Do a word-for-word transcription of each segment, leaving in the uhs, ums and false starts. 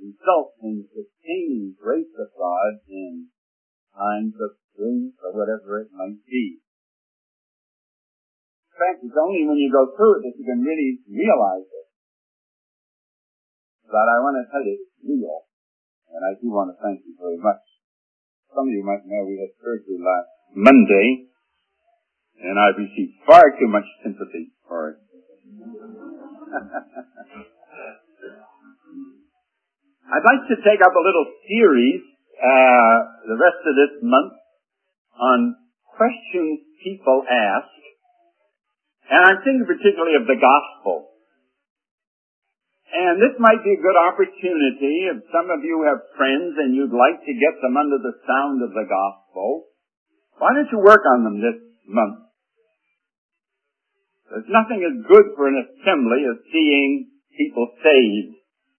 result in sustaining grace of God in times of grief or whatever it might be. In fact, it's only when you go through it that you can really realize it. But I want to tell you, it's real. And I do want to thank you very much. Some of you might know we had surgery last Monday, and I received far too much sympathy for it. I'd like to take up a little series, uh, the rest of this month, on questions people ask, and I'm thinking particularly of the gospel. And this might be a good opportunity if some of you have friends and you'd like to get them under the sound of the gospel. Why don't you work on them this month? There's nothing as good for an assembly as seeing people saved.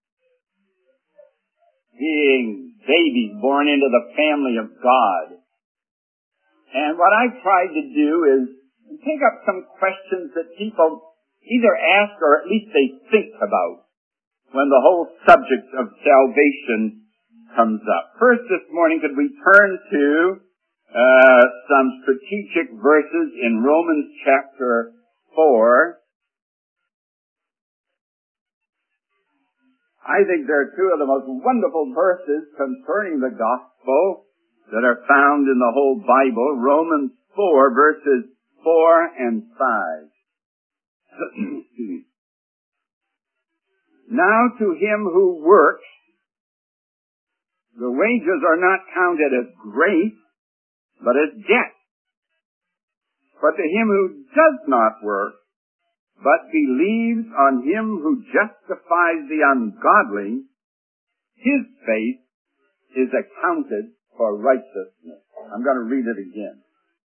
Seeing babies born into the family of God. And what I've tried to do is take up some questions that people either ask or at least they think about when the whole subject of salvation comes up. First this morning, could we turn to uh, some strategic verses in Romans chapter four. I think there are two of the most wonderful verses concerning the gospel that are found in the whole Bible. Romans four, verses four and five. Now to him who works, the wages are not counted as grace, but as debt. But to him who does not work, but believes on him who justifies the ungodly, his faith is accounted for righteousness. I'm going to read it again.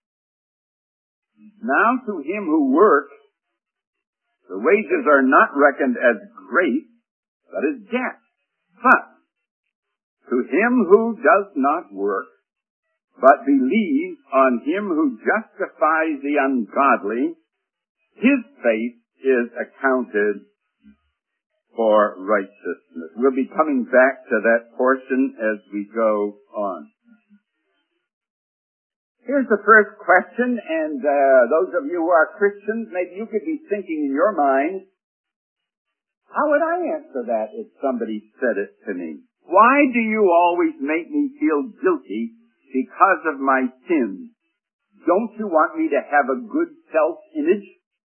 Now to him who works, the wages are not reckoned as grace, but as debt. But to him who does not work, but believes on him who justifies the ungodly, his faith is accounted for righteousness. We'll be coming back to that portion as we go on. Here's the first question, and uh, those of you who are Christians, maybe you could be thinking in your mind, how would I answer that if somebody said it to me? Why do you always make me feel guilty because of my sins? Don't you want me to have a good self-image?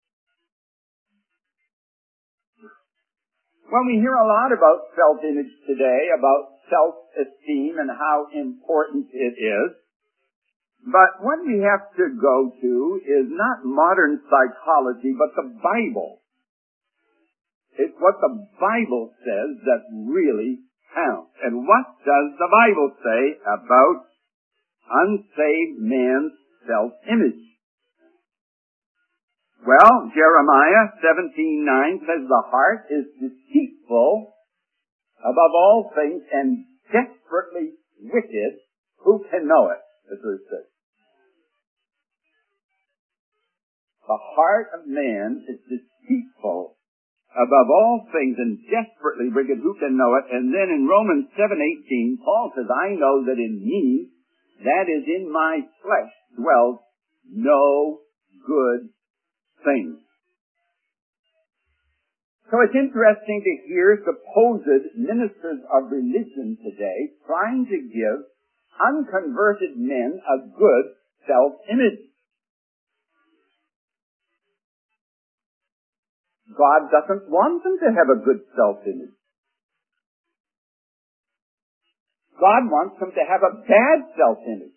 Well, we hear a lot about self-image today, about self-esteem and how important it is. But what we have to go to is not modern psychology, but the Bible. It's what the Bible says that really counts. And what does the Bible say about unsaved man's self-image? Well, Jeremiah seventeen nine says the heart is deceitful above all things and desperately wicked. Who can know it? That's what it says. The heart of man is deceitful above all things and desperately wicked. Who can know it? And then in Romans seven eighteen, Paul says, I know that in me, that is in my flesh, dwells no good thing. So it's interesting to hear supposed ministers of religion today trying to give unconverted men a good self-image. God doesn't want them to have a good self-image. God wants them to have a bad self-image.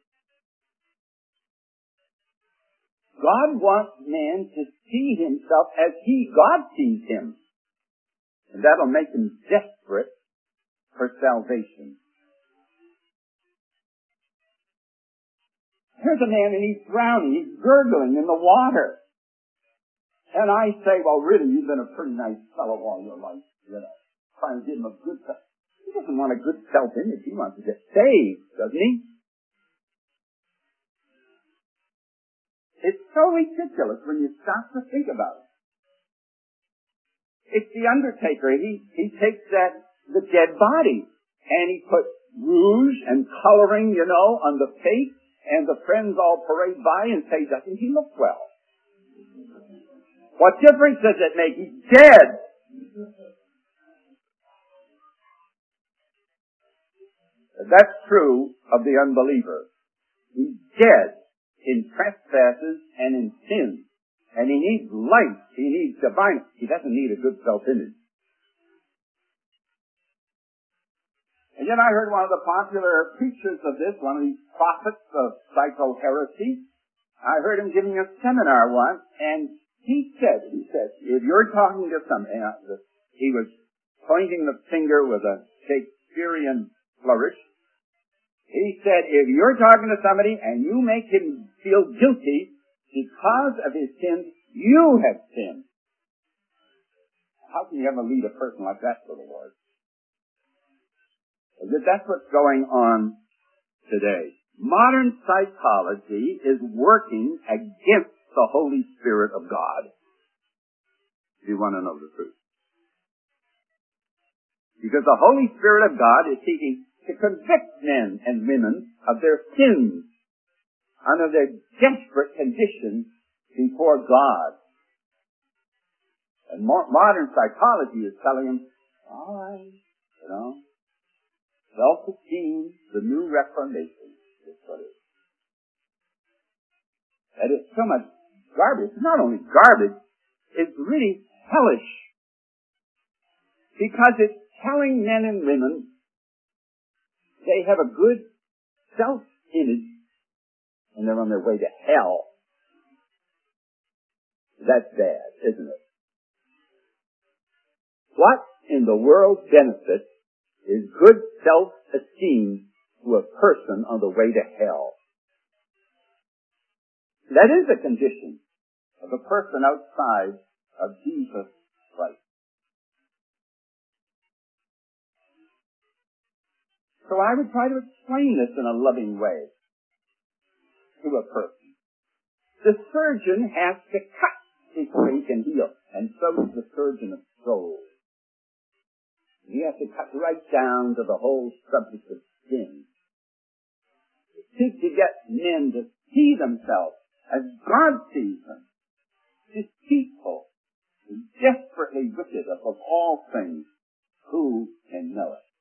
God wants man to see himself as he, God sees him. And that'll make him desperate for salvation. Here's a man and he's drowning, he's gurgling in the water. And I say, well, really, you've been a pretty nice fellow all your life, you know, trying to give him a good self. He doesn't want a good self-image. He wants to get saved, doesn't he? It's so ridiculous when you stop to think about it. It's the undertaker. He, he takes that, the dead body. and he put rouge and coloring, you know, on the face, and the friends all parade by and say, doesn't he look well? What difference does it make? He's dead. That's true of the unbeliever. He's dead in trespasses and in sin. And he needs life. He needs divine. He doesn't need a good self-image. And yet I heard one of the popular preachers of this, one of these prophets of psycho-heresy, I heard him giving a seminar once, and he said, he said, if you're talking to some, uh, he was pointing the finger with a Shakespearean flourish. He said, if you're talking to somebody and you make him feel guilty because of his sins, you have sinned. How can you ever lead a person like that to the Lord? That's what's going on today. Modern psychology is working against the Holy Spirit of God. If you want to know the truth. Because the Holy Spirit of God is seeking to convict men and women of their sins under their desperate condition before God. And mo- modern psychology is telling them, all right, you know, self-esteem, the new reformation, is what it is. That is so much garbage. It's not only garbage, it's really hellish. Because it's telling men and women they have a good self-image and they're on their way to hell. That's bad, isn't it? What in the world benefits is good self-esteem to a person on the way to hell? That is a condition of a person outside of Jesus Christ. So I would try to explain this in a loving way to a person. The surgeon has to cut before he can heal, and so is the surgeon of souls. He has to cut right down to the whole subject of sin. Seek to get men to see themselves as God sees them. Deceitful, desperately wicked above all things, who can know it?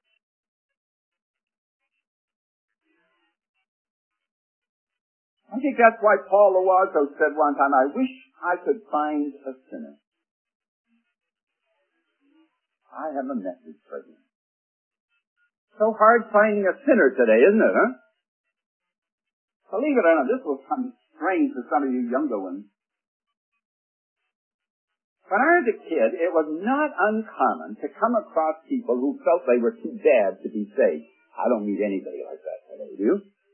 I think that's why Paul Loazo said one time, I wish I could find a sinner. I have a message for him. So hard finding a sinner today, isn't it, huh? Believe it or not, this will come strange to some of you younger ones. When I was a kid, it was not uncommon to come across people who felt they were too bad to be saved. I don't meet anybody like that today, do you?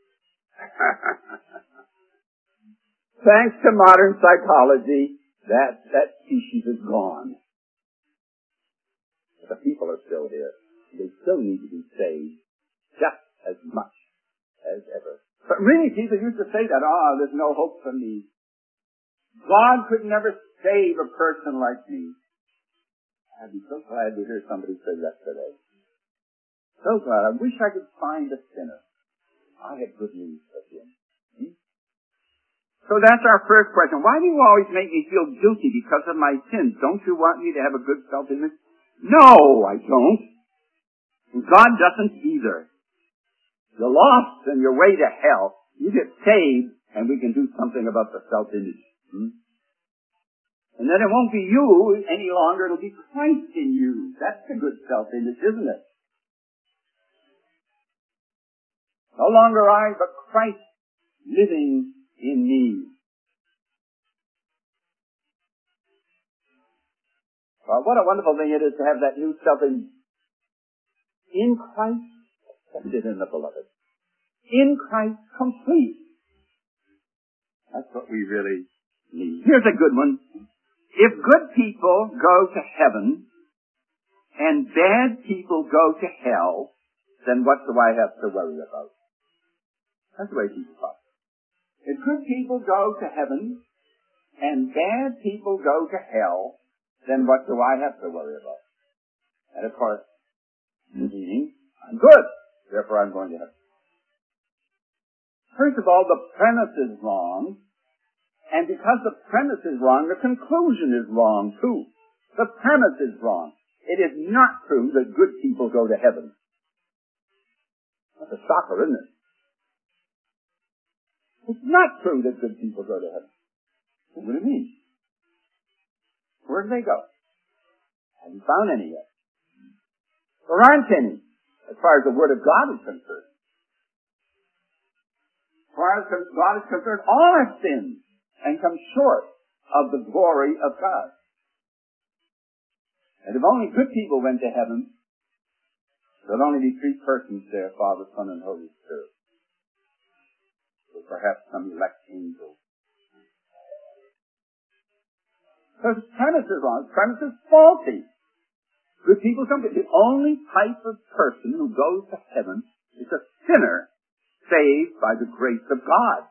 Thanks to modern psychology, that, that species is gone. But the people are still here. They still need to be saved just as much as ever. But really, people used to say that, oh, there's no hope for me. God could never save a person like me. I'd be so glad to hear somebody say that today. So glad. I wish I could find a sinner. I have good news for him. Hmm? So that's our first question. Why do you always make me feel guilty because of my sins? Don't you want me to have a good self-image? No, I don't. And God doesn't either. You're lost on your way to hell. You get saved, and we can do something about the self-image. Hmm? And then it won't be you any longer. It'll be Christ in you. That's a good self-image, isn't it? No longer I, but Christ living in me. Well, what a wonderful thing it is to have that new self-image. In Christ, accepted in the beloved. In Christ, complete. That's what we really need. Here's a good one. If good people go to heaven and bad people go to hell, then what do I have to worry about? That's the way people talk. If good people go to heaven and bad people go to hell, then what do I have to worry about? And of course, meaning, I'm good, therefore I'm going to heaven. First of all, the premise is wrong, and because the premise is wrong, the conclusion is wrong too. The premise is wrong. It is not true that good people go to heaven. That's a shocker, isn't it? It's not true that good people go to heaven. What do you mean? Where do they go? Haven't found any yet. There aren't any, as far as the Word of God is concerned. As far as God is concerned, all have sinned and come short of the glory of God. And if only good people went to heaven, there'd only be three persons there, Father, Son, and Holy Spirit. Or perhaps some elect angels. So the premise is wrong. The premise is faulty. Good people come to the only type of person who goes to heaven is a sinner saved by the grace of God.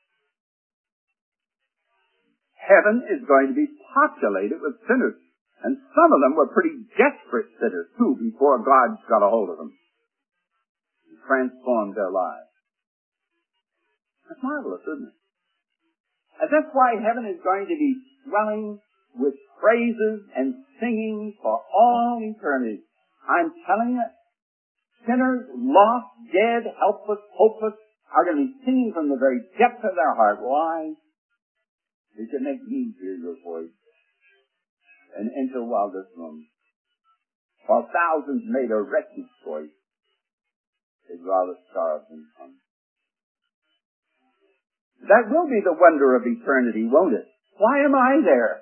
Heaven is going to be populated with sinners. And some of them were pretty desperate sinners, too, before God got a hold of them and transformed their lives. That's marvelous, isn't it? And that's why heaven is going to be swelling with praises and singing for all eternity. I'm telling you, sinners, lost, dead, helpless, hopeless, are going to be singing from the very depth of their heart. Why? They can make me hear your voice and enter while this room. While thousands made a wretched choice, they'd rather starve than come. That will be the wonder of eternity, won't it? Why am I there?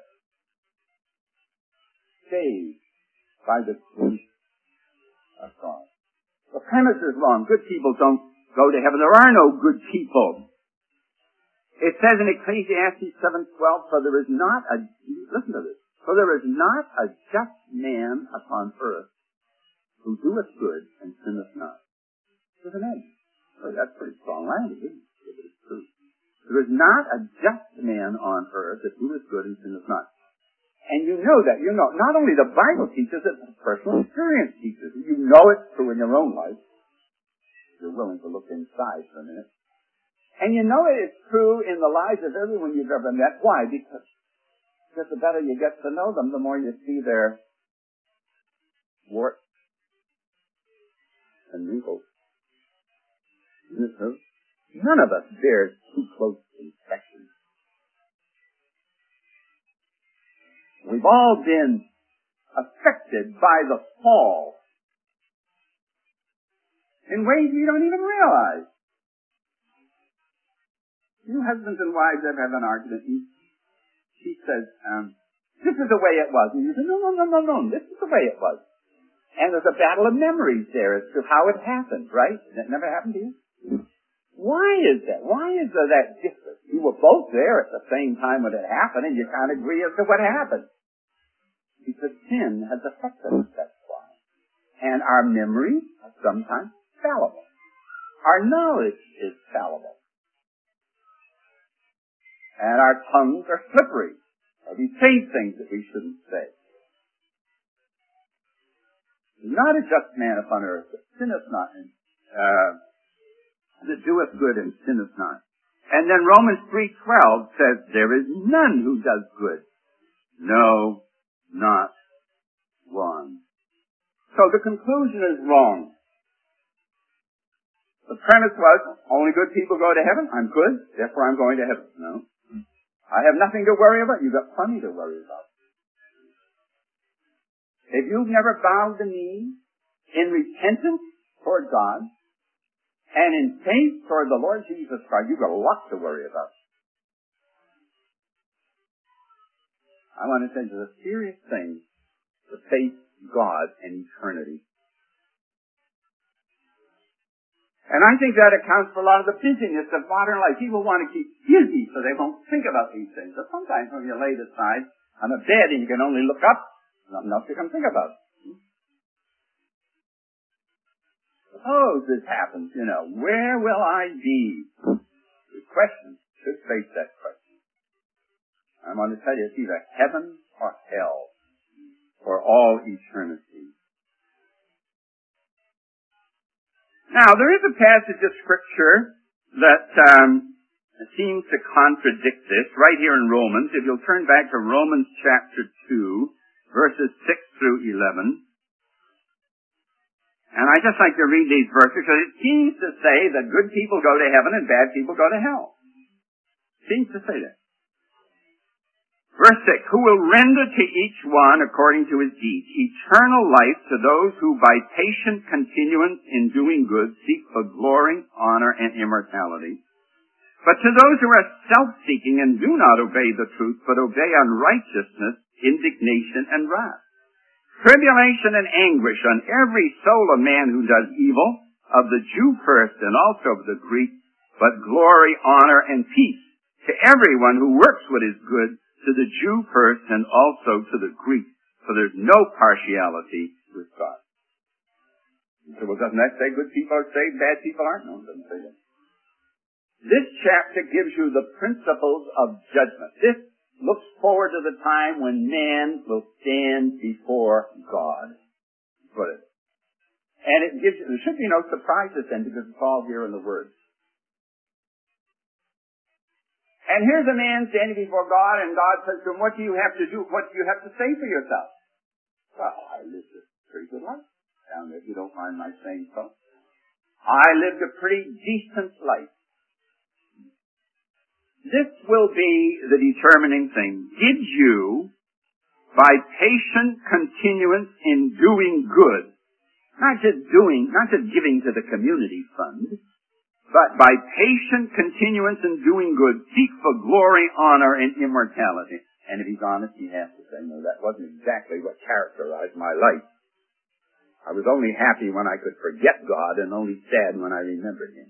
Saved by the grace of God. The premise is wrong. Good people don't go to heaven. There are no good people. It says in Ecclesiastes seven twelve, for there is not a, listen to this, for there is not a just man upon earth who doeth good and sinneth not. There's an end. Well, that's pretty strong language, isn't it? If it's true. There is not a just man on earth that doeth good and sinneth not. And you know that. You know, not only the Bible teaches it, but personal experience teaches it. You know it's true in your own life. You're willing to look inside for a minute. And you know it is true in the lives of everyone you've ever met. Why? Because just the better you get to know them, the more you see their warts and wrinkles. Isn't it true? None of us bears too close inspection. We've all been affected by the fall in ways we don't even realize. You husbands and wives have had an argument, and she says, um, this is the way it was. And you say, no, no, no, no, no, this is the way it was. And there's a battle of memories there as to how it happened, right? That never happened to you? Why is that? Why is there that difference? You were both there at the same time when it happened, and you can't agree as to what happened. Because sin has affected us, that's why. And our memories are sometimes fallible. Our knowledge is fallible. And our tongues are slippery. Or we say things that we shouldn't say. There's not a just man upon earth that sinneth not, and, uh, that doeth good and sinneth not. And then Romans three twelve says, there is none who does good. No, not one. So the conclusion is wrong. The premise was, only good people go to heaven. I'm good, therefore I'm going to heaven. No. I have nothing to worry about. You've got plenty to worry about. If you've never bowed the knee in repentance toward God and in faith toward the Lord Jesus Christ, you've got a lot to worry about. I want to say there's a serious thing to face God and eternity. And I think that accounts for a lot of the busyness of modern life. People want to keep busy so they won't think about these things. But sometimes when you're laid aside on a bed and you can only look up, nothing else you can think about. Suppose this happens, you know, where will I be? The question should face that question. I want to tell you, it's either heaven or hell for all eternity. Now, there is a passage of Scripture that um, seems to contradict this right here in Romans. If you'll turn back to Romans chapter two, verses six through eleven. And I just like to read these verses because it seems to say that good people go to heaven and bad people go to hell. It seems to say that. Verse six, who will render to each one according to his deeds eternal life to those who by patient continuance in doing good seek for glory, honor, and immortality. But to those who are self-seeking and do not obey the truth, but obey unrighteousness, indignation, and wrath. Tribulation and anguish on every soul of man who does evil, of the Jew first and also of the Greek, but glory, honor, and peace to everyone who works what is good, to the Jew first and also to the Greek, for there's no partiality with God. So, well, doesn't that say good people are saved, bad people aren't? No, it doesn't say that. This chapter gives you the principles of judgment. This looks forward to the time when man will stand before God. Put it. And it gives you, there should be no surprises then because it's all here in the Word. And here's a man standing before God, and God says to him, what do you have to do? What do you have to say for yourself? Well, I lived a pretty good life down there, if you don't mind my saying so. I lived a pretty decent life. This will be the determining thing. Did you, by patient continuance in doing good, not just doing, not just giving to the community fund, but by patient continuance in doing good, seek for glory, honor, and immortality. And if he's honest, he has to say, no, that wasn't exactly what characterized my life. I was only happy when I could forget God and only sad when I remembered Him.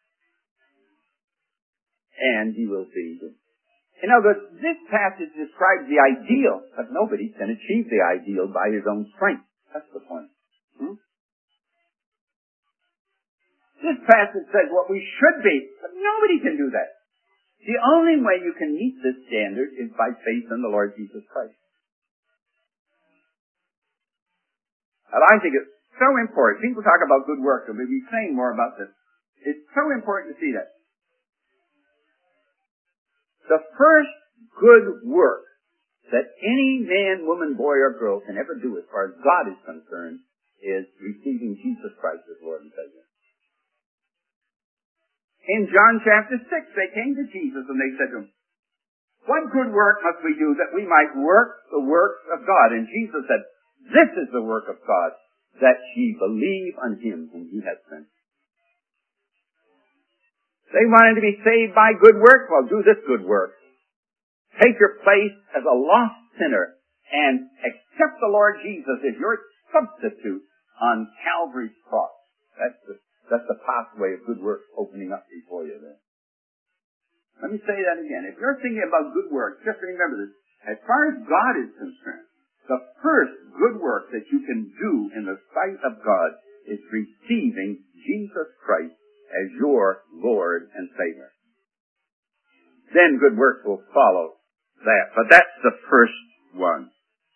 And he will see. You know, this passage describes the ideal, but nobody can achieve the ideal by his own strength. That's the point. Hmm? This passage says what we should be, but nobody can do that. The only way you can meet this standard is by faith in the Lord Jesus Christ. And I think it's so important. People talk about good works, and we'll be saying more about this. It's so important to see that. The first good work that any man, woman, boy, or girl can ever do as far as God is concerned is receiving Jesus Christ as Lord and Savior. In John chapter six, they came to Jesus and they said to him, what good work must we do that we might work the works of God? And Jesus said, this is the work of God, that ye believe on Him whom He hath sent. They wanted to be saved by good works. Well, do this good work. Take your place as a lost sinner and accept the Lord Jesus as your substitute on Calvary's cross. That's the, that's the pathway of good works opening up before you there. Let me say that again. If you're thinking about good works, just remember this. As far as God is concerned, the first good work that you can do in the sight of God is receiving Jesus Christ as your Lord and Savior. Then good works will follow that. But that's the first one.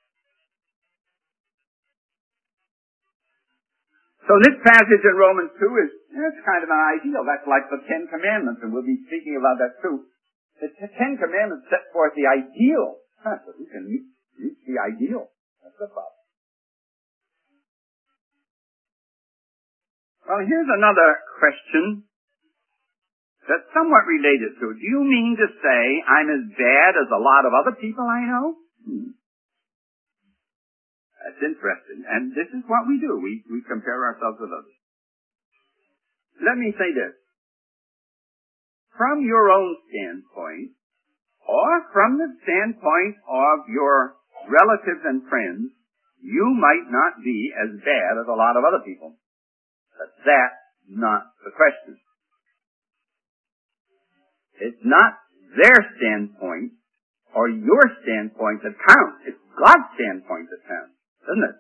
So this passage in Romans two is, it's kind of an ideal. That's like the Ten Commandments, and we'll be speaking about that too. The Ten Commandments set forth the ideal. Huh, so we can reach, reach the ideal. That's the problem. Well, here's another question that's somewhat related to it. Do you mean to say I'm as bad as a lot of other people I know? Hmm. That's interesting. And this is what we do. We, we compare ourselves with others. Let me say this. From your own standpoint, or from the standpoint of your relatives and friends, you might not be as bad as a lot of other people. But that's not the question. It's not their standpoint or your standpoint that counts. It's God's standpoint that counts, isn't it?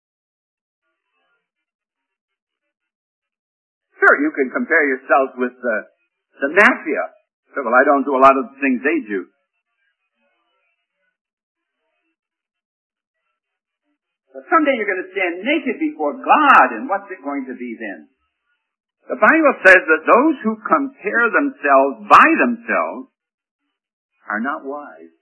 Sure, you can compare yourself with the, the mafia. So, well, I don't do a lot of the things they do. But someday you're going to stand naked before God, and what's it going to be then? The Bible says that those who compare themselves by themselves are not wise.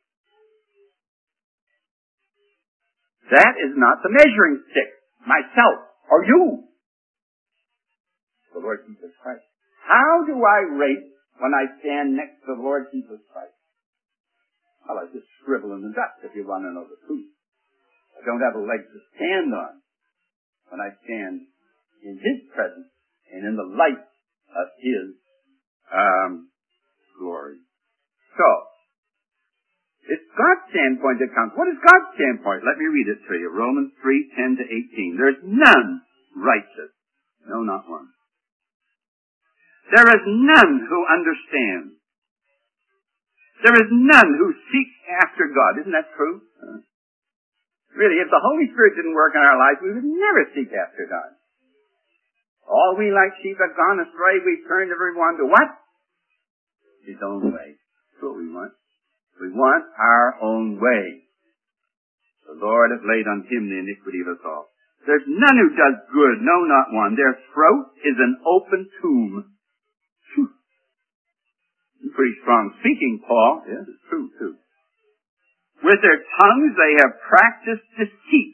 That is not the measuring stick. Myself or you. The Lord Jesus Christ. How do I rate when I stand next to the Lord Jesus Christ? Well, I just shrivel in the dust if you want to know the truth. I don't have a leg to stand on when I stand in His presence and in the light of His um, glory. So, it's God's standpoint that counts. What is God's standpoint? Let me read it to you. Romans three, ten to eighteen. There's none righteous. No, not one. There is none who understands. There is none who seeks after God. Isn't that true? Uh, really, if the Holy Spirit didn't work in our lives, we would never seek after God. All we like sheep have gone astray. We turned everyone to what? His own way. That's what we want. We want our own way. The Lord hath laid on Him the iniquity of us all. There's none who does good, no, not one. Their throat is an open tomb. Whew. Pretty strong speaking, Paul. Yes, it's true, too. With their tongues they have practiced deceit.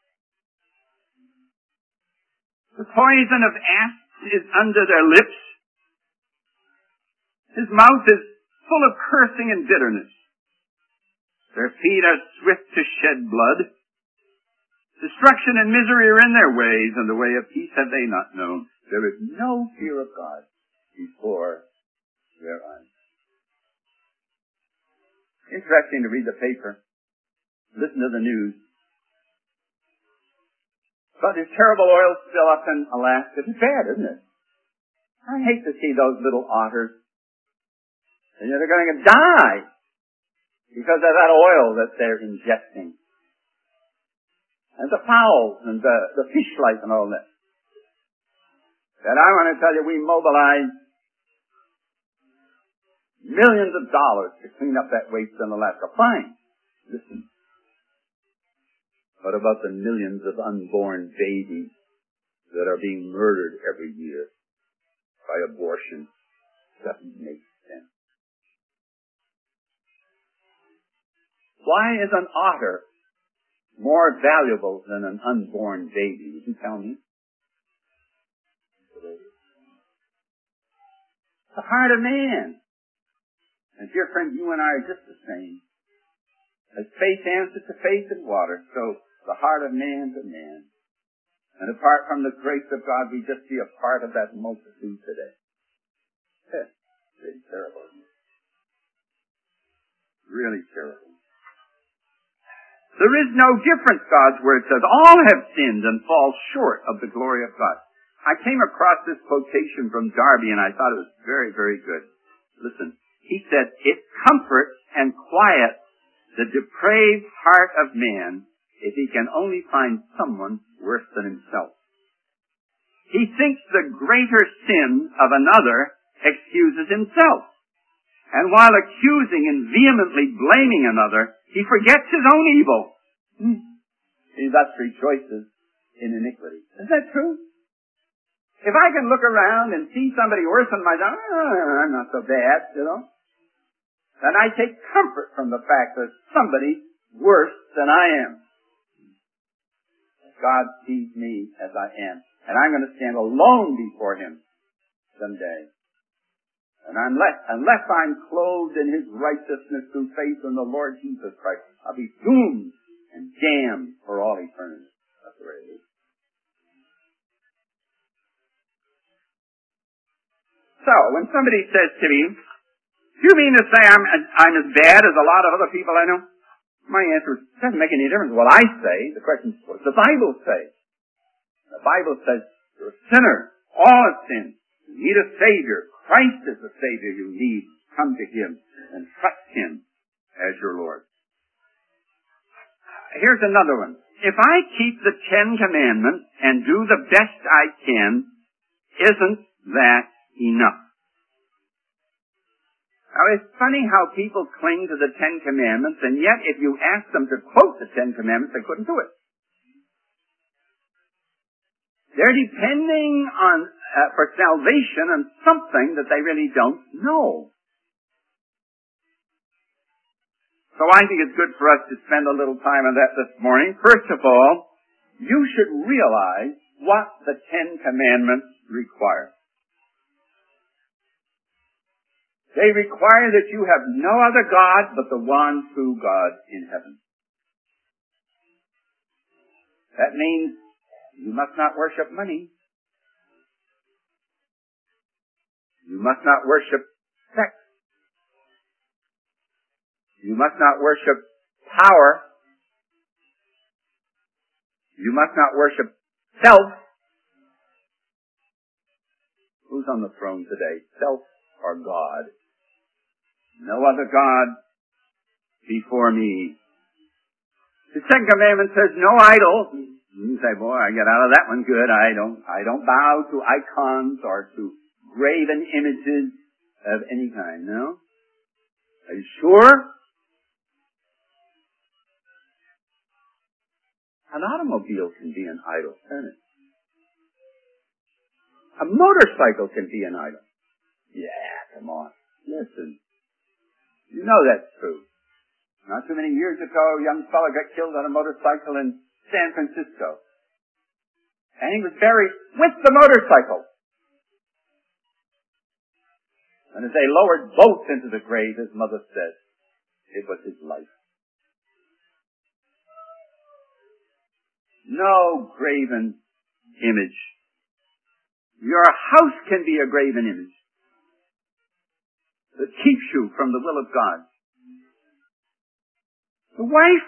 The poison of asps is under their lips. His mouth is full of cursing and bitterness. Their feet are swift to shed blood. Destruction and misery are in their ways, and the way of peace have they not known. There is no fear of God before their eyes. Interesting to read the paper, listen to the news. But this terrible oil spill up in Alaska, it's bad, isn't it? I hate to see those little otters. And they're going to die because of that oil that they're ingesting. And the fowls and the, the fish life and all that. And I want to tell you, we mobilized millions of dollars to clean up that waste in Alaska. Fine. Listen. What about the millions of unborn babies that are being murdered every year by abortion? Doesn't make sense. Why is an otter more valuable than an unborn baby? Would you tell me? The heart of man. And dear friend, you and I are just the same. As faith answers to faith in water, so the heart of man to man. And apart from the grace of God, we just see a part of that multitude today. It's really terrible. Really terrible. There is no difference, God's Word says. All have sinned and fall short of the glory of God. I came across this quotation from Darby and I thought it was very, very good. Listen, he said, it comforts and quiets the depraved heart of man if he can only find someone worse than himself. He thinks the greater sin of another excuses himself. And while accusing and vehemently blaming another, he forgets his own evil. Hmm. He thus rejoices in iniquity. Is that true? If I can look around and see somebody worse than myself, oh, I'm not so bad, you know. Then I take comfort from the fact that somebody worse than I am. God sees me as I am. And I'm going to stand alone before Him someday. And unless, unless I'm clothed in His righteousness through faith in the Lord Jesus Christ, I'll be doomed and damned for all eternity. That's the way it is. So, when somebody says to me, do you mean to say I'm, I'm as bad as a lot of other people I know? My answer is, it doesn't make any difference what I say. The question is, what does the Bible say? The Bible says, you're a sinner. All have sinned. You need a Savior. Christ is the Savior you need. Come to Him and trust Him as your Lord. Here's another one. If I keep the Ten Commandments and do the best I can, isn't that enough? Now, it's funny how people cling to the Ten Commandments, and yet if you ask them to quote the Ten Commandments, they couldn't do it. They're depending on uh, for salvation and something that they really don't know. So I think it's good for us to spend a little time on that this morning. First of all, you should realize what the Ten Commandments require. They require that you have no other God but the one true God in heaven. That means you must not worship money. You must not worship sex. You must not worship power. You must not worship self. Who's on the throne today? Self or God? No other God before me. The second commandment says no idol. You say, boy, I get out of that one good. I don't, I don't bow to icons or to graven images of any kind. No? Are you sure? An automobile can be an idol, can't it? A motorcycle can be an idol. Yeah, come on. Listen. You know that's true. Not too many years ago, a young fellow got killed on a motorcycle in San Francisco. And he was buried with the motorcycle. And as they lowered both into the grave, his mother said, it was his life. No graven image. Your house can be a graven image that keeps you from the will of God. The wife,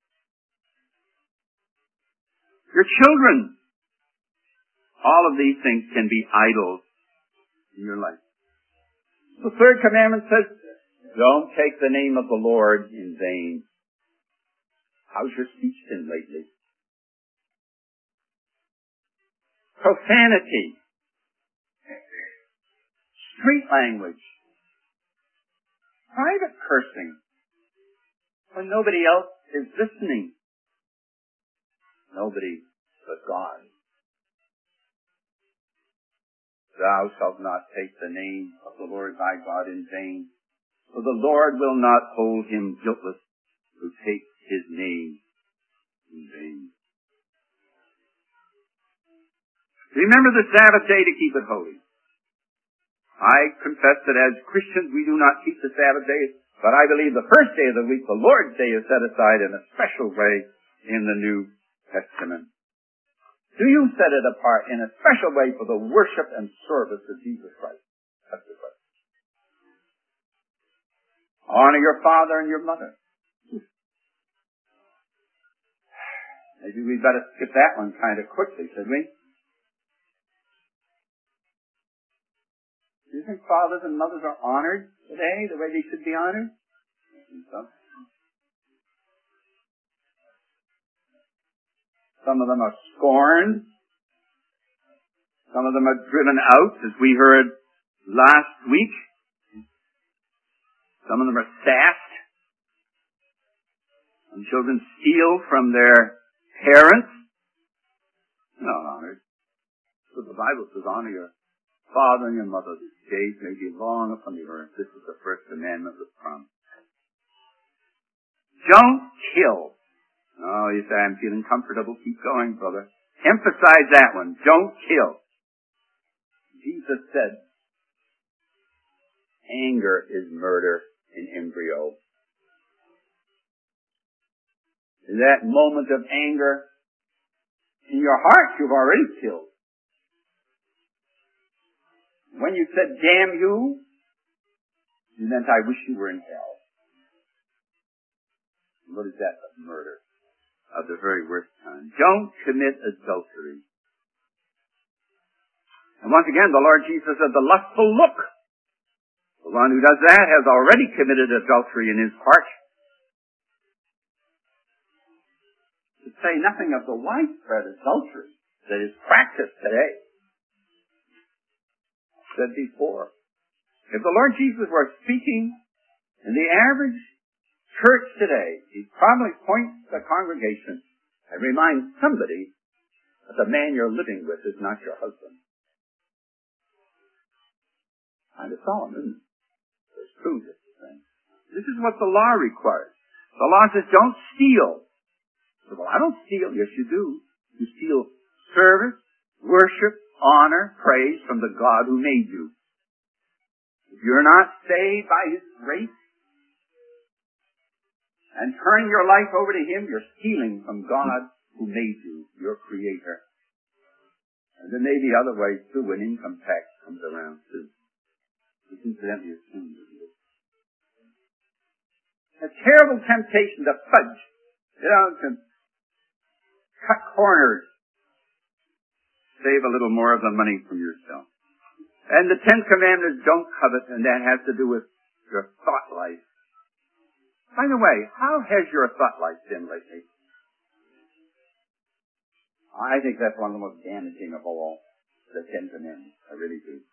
your children, all of these things can be idols in your life. The third commandment says, don't take the name of the Lord in vain. How's your speech been lately? Profanity, street language, private cursing, when nobody else is listening. Nobody but God. Thou shalt not take the name of the Lord thy God in vain, for the Lord will not hold him guiltless who takes his name in vain. Remember the Sabbath day to keep it holy. I confess that as Christians we do not keep the Sabbath day, but I believe the first day of the week, the Lord's Day, is set aside in a special way in the New Testament. Do you set it apart in a special way for the worship and service of Jesus Christ? That's the question. Honor your father and your mother. Maybe we'd better skip that one kind of quickly, should we? Do you think fathers and mothers are honored today the way they should be honored? I think so. Some of them are scorned. Some of them are driven out, as we heard last week. Some of them are sassed. Some children steal from their parents. They're not honored. So the Bible says, honor your father and your mother. These days may be long upon the earth. This is the first commandment with promise. Don't kill. Oh, you say, I'm feeling comfortable. Keep going, brother. Emphasize that one. Don't kill. Jesus said, anger is murder in embryo. In that moment of anger, in your heart, you've already killed. When you said, damn you, you meant, I wish you were in hell. What is that but murder of the very worst kind? Don't commit adultery. And once again, the Lord Jesus said, the lustful look. The one who does that has already committed adultery in his heart. To say nothing of the widespread adultery that is practiced today. I said before, if the Lord Jesus were speaking in the average church today, he'd probably point to the congregation and remind somebody that the man you're living with is not your husband. Kind of solemn, isn't it? It's true, this thing. This is what the law requires. The law says, don't steal. So, well, I don't steal. Yes, you do. You steal service, worship, honor, praise from the God who made you. If you're not saved by His grace and turning your life over to Him, you're stealing from God who made you, your Creator. And there may be other ways too when income tax comes around too. It's incidentally assumed, isn't it? A terrible temptation to fudge, you know, to cut corners, save a little more of the money from yourself. And the Ten Commandments, don't covet, and that has to do with your thought life. By the way, how has your thought life been lately? I think that's one of the most damaging of all, the Ten Commandments. I really do.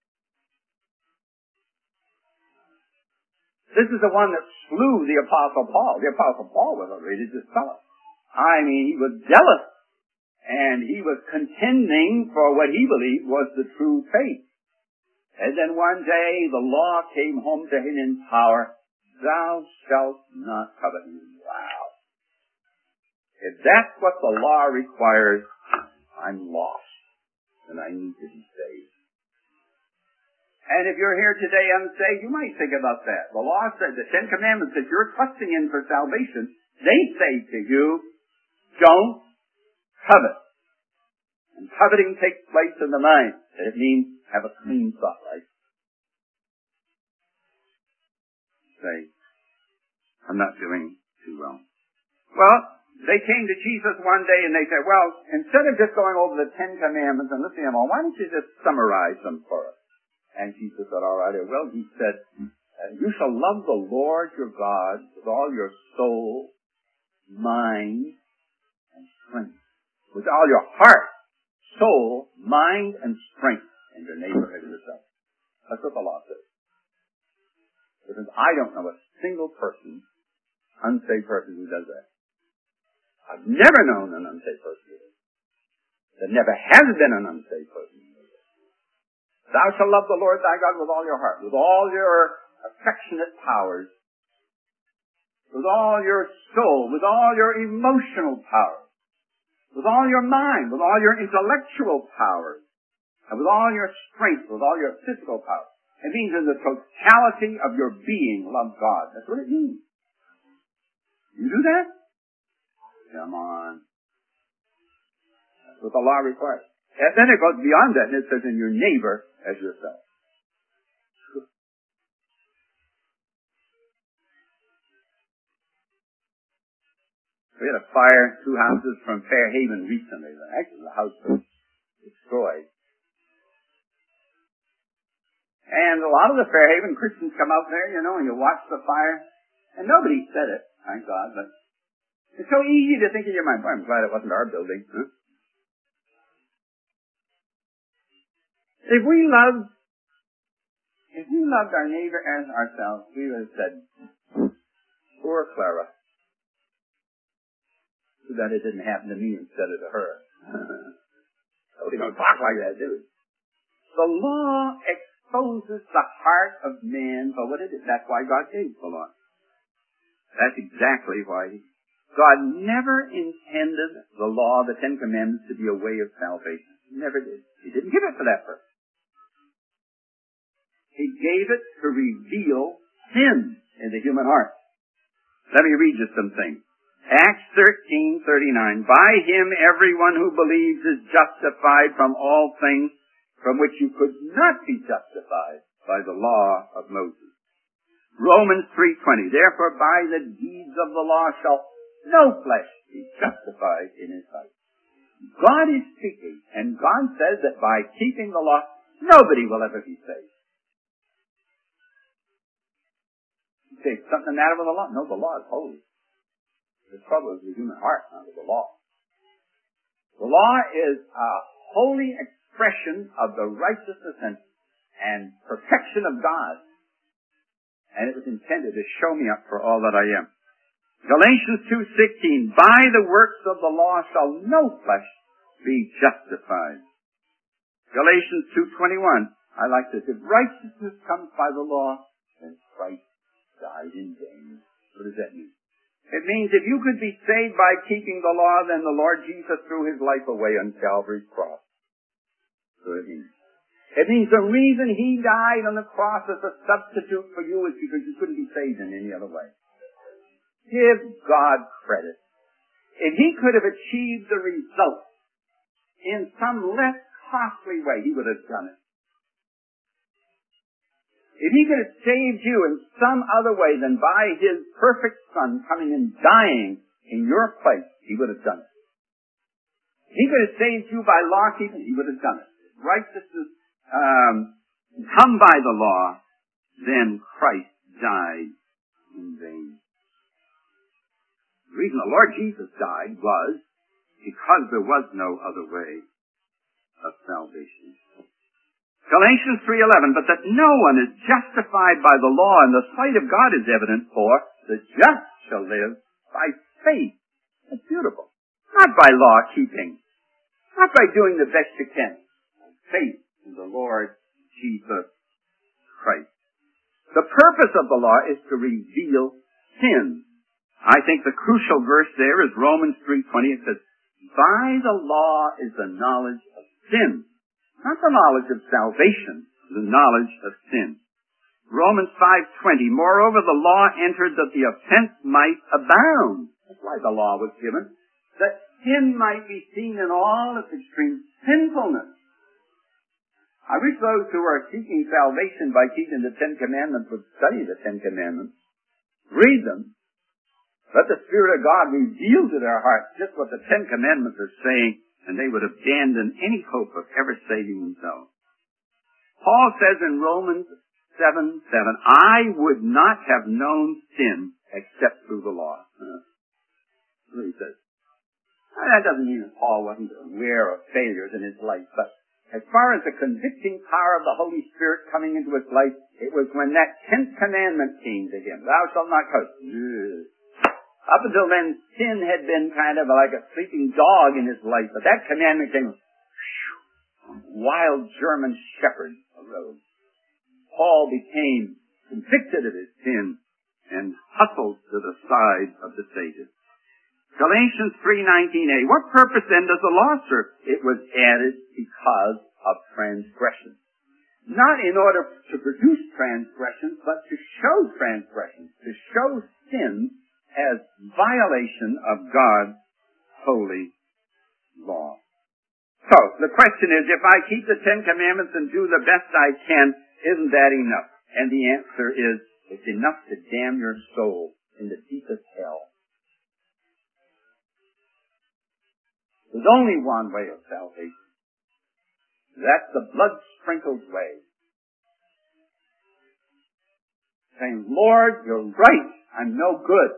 This is the one that slew the Apostle Paul. The Apostle Paul was a religious fellow. I mean, he was jealous. And he was contending for what he believed was the true faith. And then one day the law came home to him in power. Thou shalt not covet. Wow. If that's what the law requires, I'm lost. And I need to be saved. And if you're here today unsaved, you might think about that. The law says, the Ten Commandments that you're trusting in for salvation, they say to you, don't covet. And coveting takes place in the mind. It means have a clean thought life. Say, I'm not doing too well. Well, they came to Jesus one day and they said, well, instead of just going over the Ten Commandments and listening to them all, why don't you just summarize them for us? And Jesus said, all right, I will. He said, you shall love the Lord your God with all your soul, mind, and strength. With all your heart, soul, mind, and strength. And your neighbor as yourself. That's what the law says. Because I don't know a single person, unsaved person, who does that. I've never known an unsaved person who does that. There never has been an unsaved person who does that. Thou shalt love the Lord thy God with all your heart, with all your affectionate powers, with all your soul, with all your emotional powers, with all your mind, with all your intellectual powers, and with all your strength, with all your physical power. It means in the totality of your being, love God. That's what it means. You do that? Come on. That's what the law requires. And then it goes beyond that, and it says, in your neighbor as yourself. We had a fire, two houses from Fairhaven recently. Actually, the house was destroyed. And a lot of the Fairhaven Christians come out there, you know, and you watch the fire. And nobody said it, thank God, but it's so easy to think in your mind, well, I'm glad it wasn't our building. Huh? If we loved, if we loved our neighbor as ourselves, we would have said, poor Clara. Too bad it didn't happen to me instead of to her. So we don't talk like that, do we? The law exposes the heart of man for what it is. That's why God gave the law. That's exactly why. God never intended the law, the Ten Commandments, to be a way of salvation. He never did. He didn't give it for that purpose. He gave it to reveal sin in the human heart. Let me read you some things. Acts thirteen thirty-nine. By him everyone who believes is justified from all things from which you could not be justified by the law of Moses. Romans three twenty. Therefore by the deeds of the law shall no flesh be justified in his sight. God is speaking, and God says that by keeping the law, nobody will ever be saved. You say, something the matter with the law? No, the law is holy. The trouble is the human heart, not with the law. The law is a holy expression of the righteousness and, and perfection of God. And it was intended to show me up for all that I am. Galatians two sixteen. By the works of the law shall no flesh be justified. Galatians two twenty-one. I like this. If righteousness comes by the law, then Christ died in vain. What does that mean? It means if you could be saved by keeping the law, then the Lord Jesus threw his life away on Calvary's cross. So it means. It means the reason he died on the cross as a substitute for you is because you couldn't be saved in any other way. Give God credit. If he could have achieved the result in some less costly way, he would have done it. If he could have saved you in some other way than by his perfect Son coming and dying in your place, he would have done it. If he could have saved you by law keeping, he would have done it. If righteousness um, come by the law, then Christ died in vain. The reason the Lord Jesus died was because there was no other way of salvation. Galatians three eleven, but that no one is justified by the law in the sight of God is evident, for the just shall live by faith. That's beautiful. Not by law keeping. Not by doing the best you can. Faith in the Lord Jesus Christ. The purpose of the law is to reveal sin. I think the crucial verse there is Romans three twenty. It says, by the law is the knowledge of sin. Not the knowledge of salvation, the knowledge of sin. Romans five twenty, moreover the law entered that the offense might abound. That's why the law was given. That sin might be seen in all its extreme sinfulness. I wish those who are seeking salvation by keeping the Ten Commandments would study the Ten Commandments. Read them. Let the Spirit of God reveal to their hearts just what the Ten Commandments are saying, and they would abandon any hope of ever saving themselves. Paul says in Romans seven seven, I would not have known sin except through the law. Uh, that's what he says. Now, that doesn't mean that Paul wasn't aware of failures in his life, but as far as the convicting power of the Holy Spirit coming into his life, it was when that tenth commandment came to him. Thou shalt not covet. Up until then, sin had been kind of like a sleeping dog in his life. But that commandment came, whew, wild German shepherd arose. Paul became convicted of his sin and hustled to the side of the Savior. Galatians three nineteen a, what purpose then does the law serve? It was added because of transgression. Not in order to produce transgressions, but to show transgressions, to show sin as violation of God's holy law. So, the question is, if I keep the Ten Commandments and do the best I can, isn't that enough? And the answer is, it's enough to damn your soul in the deepest hell. There's only one way of salvation. That's the blood-sprinkled way. Saying, Lord, you're right. I'm no good.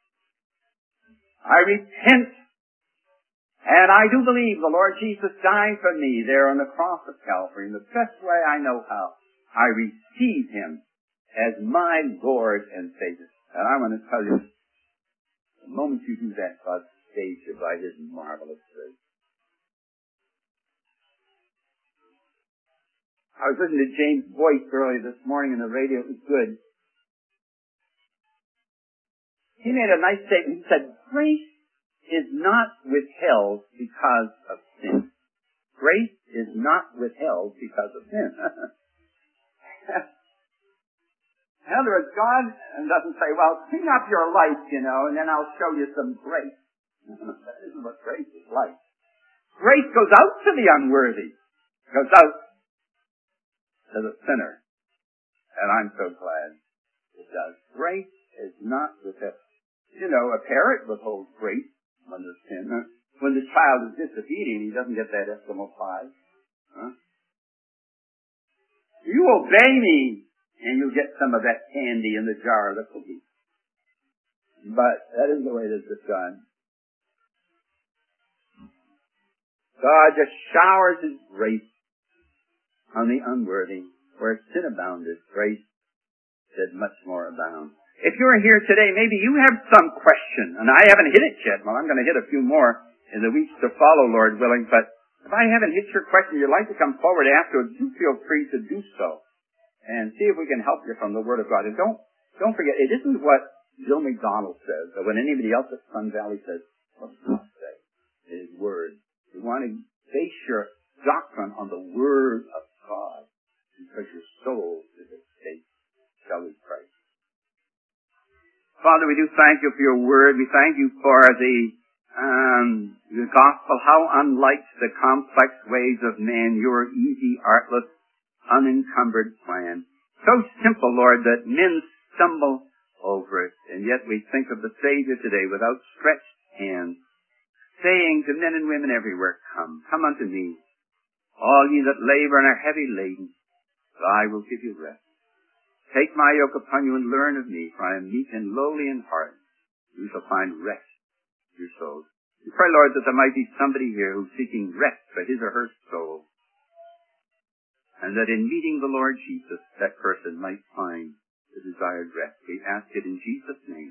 I repent, and I do believe the Lord Jesus died for me there on the cross of Calvary. In the best way I know how, I receive him as my Lord and Savior. And I want to tell you, the moment you do that, God saves you by his marvelous grace. I was listening to James Boyce earlier this morning on the radio. It was good. He made a nice statement. He said, grace is not withheld because of sin. Grace is not withheld because of sin. In other words, God doesn't say, well, clean up your life, you know, and then I'll show you some grace. That isn't what grace is like. Grace goes out to the unworthy. It goes out to the sinner. And I'm so glad it does. Grace is not withheld. You know, a parent withholds grace when there's sin. When the child is disobedient, he doesn't get that Eskimo pie. Huh? You obey me, and you'll get some of that candy in the jar of the cookie. But that isn't the way this is done. God just showers his grace on the unworthy. Where sin abounded, grace did much more abound. If you're here today, maybe you have some question, and I haven't hit it yet. Well, I'm going to hit a few more in the weeks to follow, Lord willing, but If I haven't hit your question, you'd like to come forward afterwards, do feel free to do so. And see if we can help you from the Word of God. And don't, don't forget, it isn't what Bill McDonald says, or when anybody else at Sun Valley says, what does God say? His Word. You want to base your doctrine on the Word of God, because your soul is at stake. Shall we pray? Father, we do thank you for your Word. We thank you for the Um, the gospel, how unlike the complex ways of man, your easy, artless, unencumbered plan. So simple, Lord, that men stumble over it, and yet we think of the Savior today with outstretched hands, saying to men and women everywhere, come, come unto me, all ye that labor and are heavy laden, for I will give you rest. Take my yoke upon you and learn of me, for I am meek and lowly in heart. You shall find rest your souls. We pray, Lord, that there might be somebody here who's seeking rest for his or her soul, and that in meeting the Lord Jesus, that person might find the desired rest. We ask it in Jesus' name.